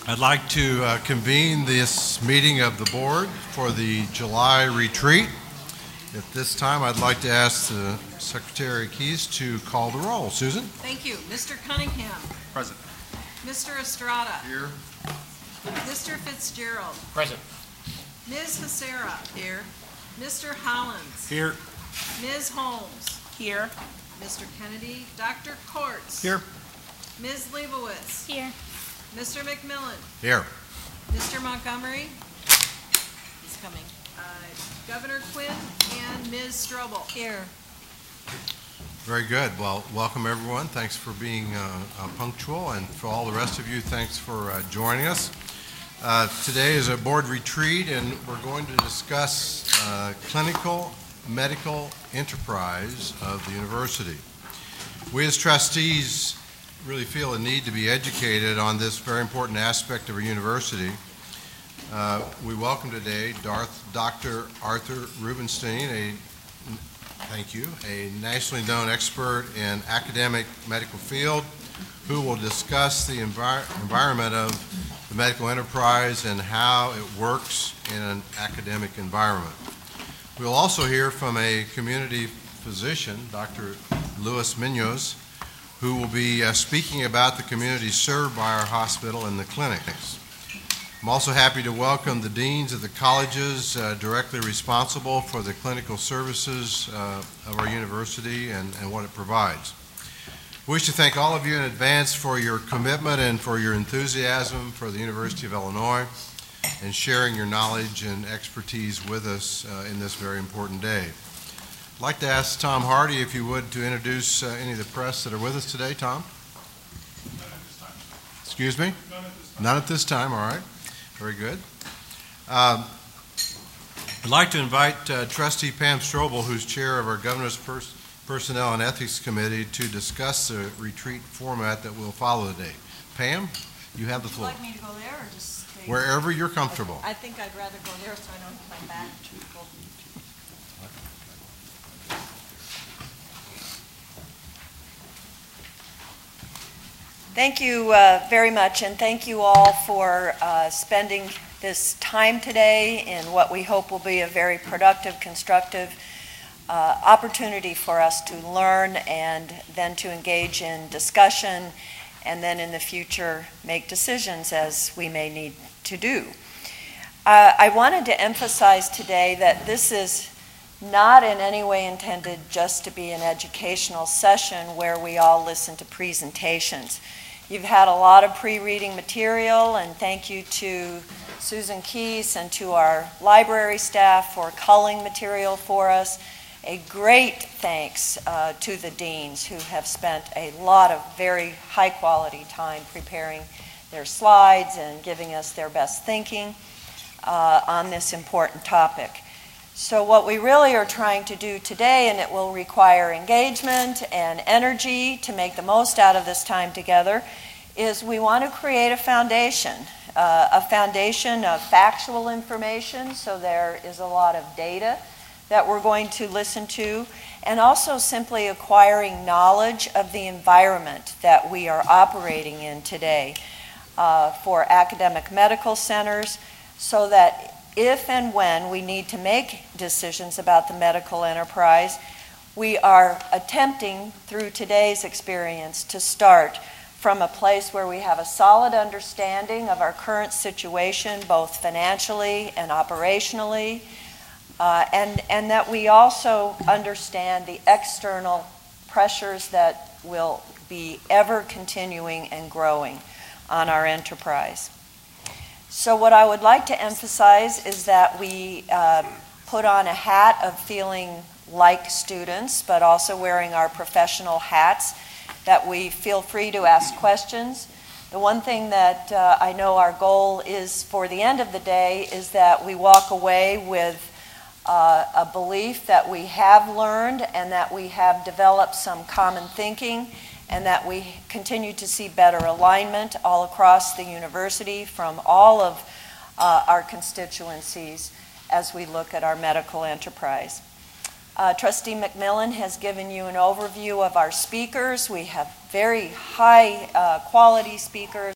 I'd like to convene this meeting of the board for the July retreat. At this time, I'd like to ask the Secretary Keys to call the roll. Susan? Thank you. Mr. Cunningham. Present. Mr. Estrada. Here. Mr. Fitzgerald. Present. Ms. Becerra. Here. Mr. Hollins. Here. Ms. Holmes. Here. Mr. Kennedy. Dr. Kortz. Here. Ms. Leibowitz. Here. Mr. McMillan. Here. Mr. Montgomery. He's coming. Governor Quinn and Ms. Strobel. Here. Very good. Well, welcome everyone. Thanks for being punctual, and for all the rest of you, thanks for joining us. Today is a board retreat, and we're going to discuss clinical medical enterprise of the university. We as trustees really feel a need to be educated on this very important aspect of our university. We welcome today Dr. Arthur Rubenstein, a nationally known expert in academic medical field, who will discuss the environment of the medical enterprise and how it works in an academic environment. We'll also hear from a community physician, Dr. Luis Munoz, who will be speaking about the community served by our hospital and the clinics. I'm also happy to welcome the deans of the colleges directly responsible for the clinical services of our university and what it provides. We wish to thank all of you in advance for your commitment and for your enthusiasm for the University of Illinois and sharing your knowledge and expertise with us in this very important day. I'd like to ask Tom Hardy, if you would, to introduce any of the press that are with us today. Tom? None at this time. Excuse me? None at this time. None at this time, all right. Very good. I'd like to invite Trustee Pam Strobel, who's chair of our Governor's Personnel and Ethics Committee, to discuss the retreat format that will follow today. Pam, you have the floor. Would you like me to go there or just stay? Wherever you're comfortable. I think I'd rather go there so I don't have my back to people. Thank you very much, and thank you all for spending this time today in what we hope will be a very productive, constructive opportunity for us to learn and then to engage in discussion and then in the future make decisions as we may need to do. I wanted to emphasize today that this is not in any way intended just to be an educational session where we all listen to presentations. You've had a lot of pre-reading material, and thank you to Susan Keys and to our library staff for culling material for us. A great thanks to the deans who have spent a lot of very high-quality time preparing their slides and giving us their best thinking on this important topic. So what we really are trying to do today, and it will require engagement and energy to make the most out of this time together, is we want to create a foundation of factual information, so there is a lot of data that we're going to listen to, and also simply acquiring knowledge of the environment that we are operating in today for academic medical centers, so that if and when we need to make decisions about the medical enterprise, we are attempting through today's experience to start from a place where we have a solid understanding of our current situation, both financially and operationally, and that we also understand the external pressures that will be ever continuing and growing on our enterprise. So what I would like to emphasize is that we put on a hat of feeling like students, but also wearing our professional hats, that we feel free to ask questions. The one thing that I know our goal is for the end of the day is that we walk away with a belief that we have learned and that we have developed some common thinking and that we continue to see better alignment all across the university from all of our constituencies as we look at our medical enterprise. Trustee McMillan has given you an overview of our speakers. We have very high quality speakers.